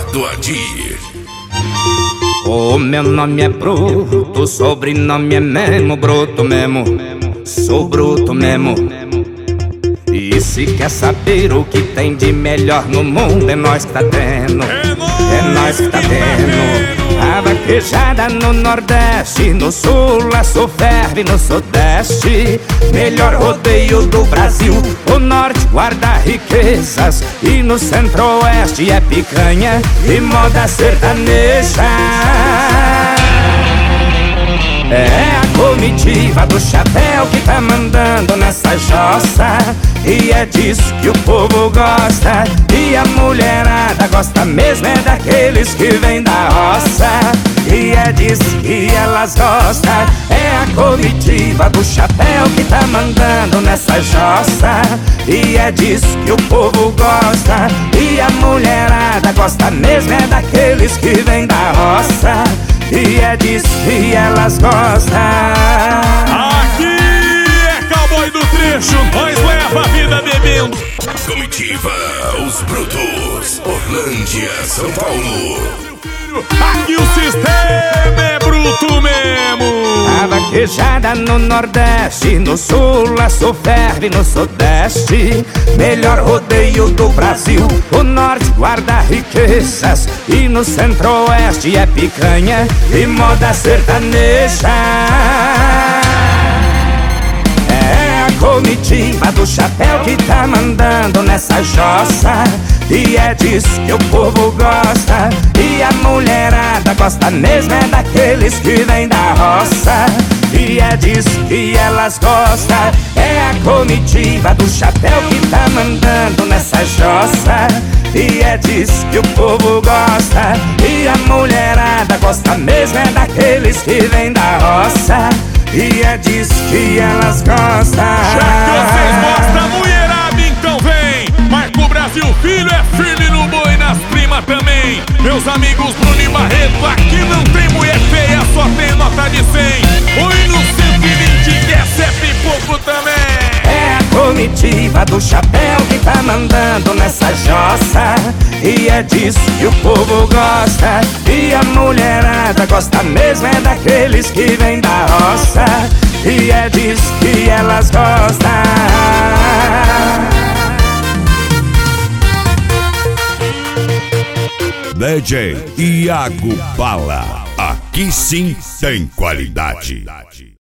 do Adir. O meu nome é Bruto, o sobrenome é Memo, bruto mesmo, sou bruto mesmo. E se quer saber o que tem de melhor no mundo, é nós que tá tendo, é nós que tá tendo. A vaquejada no Nordeste, no Sul a Sul ferve, no Sudeste melhor rodeio do Brasil. O Norte guarda riquezas e no Centro-Oeste é picanha e moda sertaneja. É a comitiva do chapéu que tá mandando nessa jossa, e é disso que o povo gosta. E a mulherada gosta mesmo é daqueles que vêm da roça, e é disso que elas gostam. É a comitiva do chapéu que tá mandando nessa jossa, e é disso que o povo gosta. E a mulherada gosta mesmo é daqueles que vêm da roça, e é disso que elas gostam. Aqui é Cowboy do Trecho, nós leva a vida bebendo. Comitiva Os Brutos, Orlândia, São Paulo. Aqui o sistema é bruto mesmo. A vaquejada no Nordeste, no Sul a Sul ferve, no Sudeste melhor rodeio do Brasil. O Norte guarda riquezas e no Centro-Oeste é picanha e moda sertaneja. É a comitiva do chapéu que tá mandando nessa jossa, e é disso que o povo gosta. E a mulherada gosta mesmo é daqueles que vêm da roça, e é disso que elas gostam. É a comitiva do chapéu que tá mandando nessa jossa, e é disso que o povo gosta. E a mulherada gosta mesmo é daqueles que vêm da roça, e é disso que elas gostam. Já que vocês gostam, mulherada, então vem. Marco Brasil Filho é firme no boi, nas primas também. Meus amigos Bruno e Barreto, aqui não tem mulher feia, só tem nota de 100. Oi no 120 que essa é pipoco também. É a comitiva do chapéu que tá mandando nessa jossa, e é disso que o povo gosta. E a mulherada gosta mesmo é daqueles que vêm da roça, e é disso que elas gostam. DJ Iago Bala, aqui sim tem qualidade.